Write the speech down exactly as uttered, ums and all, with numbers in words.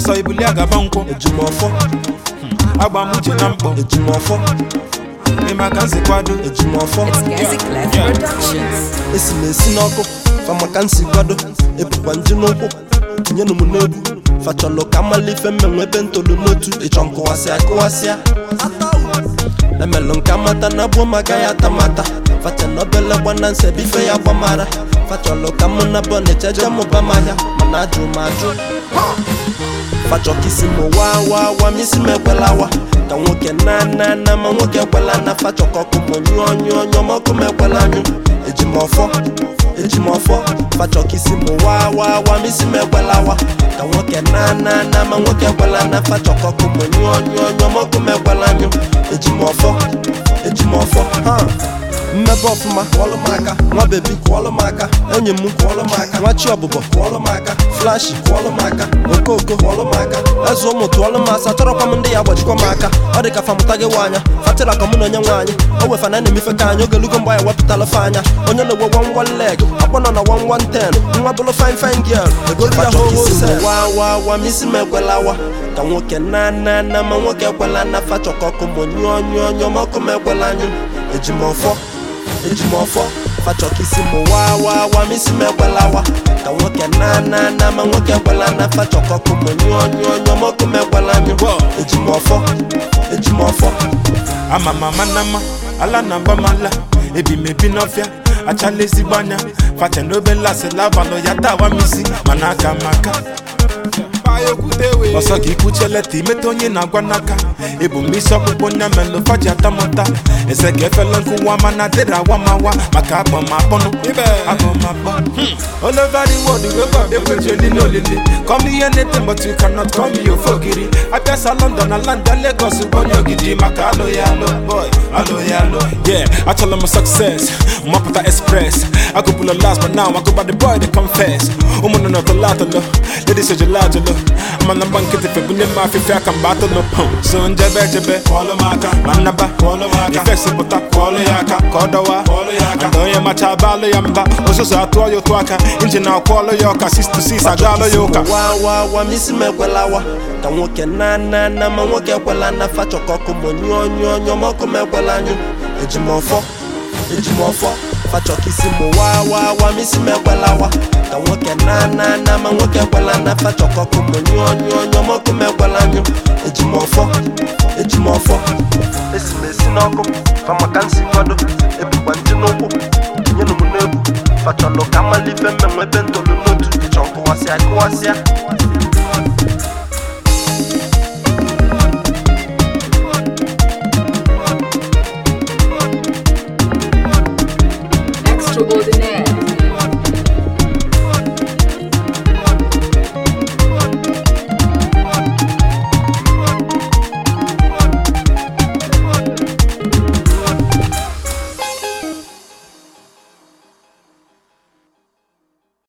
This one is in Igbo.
ọsọ ibuli agaba nkwọ ejimọfọ agba m uche na mkpọ ejimọfọ ịma ka nsi kwado ejimọfọ Productions. esi na-esi n'ọkụ famaka nsi kwado ebukwa nji n'ụkwụ tinyenu m n'egwu fachọlụ ka mmalife mmenwe ebe ntolu n'otu ịchọ nkụwasịa kụwasịa emelụ nke amata na bụ maka ya tamata facha n'obele gbana nse bife ya gbamara fachọlụ ka mụ na bọ na-echeje mụba m ahịa mana ajụ m ajụ fachọ ka isi m waa waa waa m isi m ekwelawa ka nwoke na na na ma nwoke ekwela na fachọ ka ọkụ m nyụọ nyụọ nyụọ ma ọkụ m ekwela anyụ ejimọfọ ejimọfọ fachọ ka isi m waa waa waa m isi m ekwelawa ka nwoke na na na ma nwoke ekwela na fachọ ka ọkụ m nyụọ nyụọ nyụọ ma ọkụ m ekwela anyụ ejimọfọ ejimọfọ ha mmebe ọfụma kwọlụ m aka nwa bebi kwọlụ m aka enyi m kwọlụ m aka nwa chi ọbụbọ kwọlụ m aka flashi kwọlụ m aka okooko kwọlụ m aka eze ụmụ tụọlụ m asa chọrọkwa m ndị ya gbajikwa m aka ọ dị ka famụta gị nwaanya fatịra ka mụ na onye nwaanyị o wefana na-emefe ka anyị ogelugo mgbe anyị wepụtala fe anya onye na-egwe one one leg akpọ nọ na one one ten nwa bụlụ fine fine girl egolu ya ho wa wa wa misi m ekwelawa ka nwoke na na na ma nwoke ekwela na fachọ ka ọkụ m nyụọ nyụọ nyụọ ma ọkụ m ekwela anyụ ejimọfọ ejimọfọ fachọ ka isi m waa waa waa m isi m ekwelawa ka nwoke na na na ma nwoke ekwela na fachọ ka ọkụ m nyụọ nyụọ nyụọ ma ọkụ m ekwela anyụ ejimọfọ ejimọfọ ama m ama na mma ala na agba m ala ebi m ebi n'ọfịa achala ezigbo anya facha n'obele asịla abalụ ya dawa m isi mana aka m aka ọsọ ka ikwuche leta imeta onye na-agwa n'aka ebu m isi ọkpụkpụ onye melụ faji atamụta eze ka efele nkụwa mana dịrị awamawa maka akpọmakpọnụ akpọmakpọ all over the world webe ekwejeli n'olili come ihe na-ete but you cannot call me ofogiri abịasa London na Landa Lagos onye ogidi maka alụ ya alụ boy alụ ya alụ yeah achọla m success mmapụta express agụbụla last but now agụba the boy they confess ụmụnụ na ọtọlatọlọ ladies ojolatọlọ mana mgba nkịtị febunye m afịfịa aka mgbe atụlụ so njebe ejebe kwọlụ m aka ma nnaba kwọlụ m aka ifesipụta kwọlụ ya aka ka ọ dọwa kwọlụ ya aka na onye macha abalụ ya mba ozuzu atụọ ya otu aka injin akwọlụ ya ọka six to six agalụ ya ụka wa wa wa m isi m ekwelawa ka nwoke na na na ma nwoke ekwela na fachọ ka ọkụ m nyụọ nyụọ nyụọ ma ọkụ m ekwela anyụ ejimọfọ ejimọfọ fachọ ka isi m waa waa waa m isi m ekwelawa ka nwoke na na na ma nwoke ekwela na fachọ ka ọkụ m nyụọ nyụọ nyụọ ma ọkụ m ekwela anyụ ejimọfọ ejimọfọ esi m esi n'ọkụ famaka nsi kwado ebukwa nji n'ụkwụ tinyenu m n'egwu fachọlụ ka mmalife mmenwe ebe ntolu n'otu ịchọ nkụwasịa kụwasịa